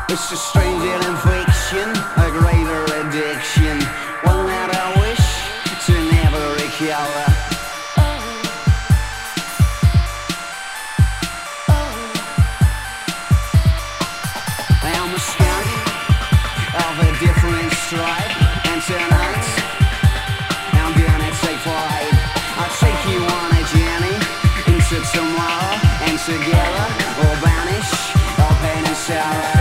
It's a stranger than fiction, a greater addiction, one that I wish to never recover. I am a skunk of a different stripe, and tonight I'm gonna take flight. I'll take you on a journey into tomorrow, and together we'll banish all pain and sorrow.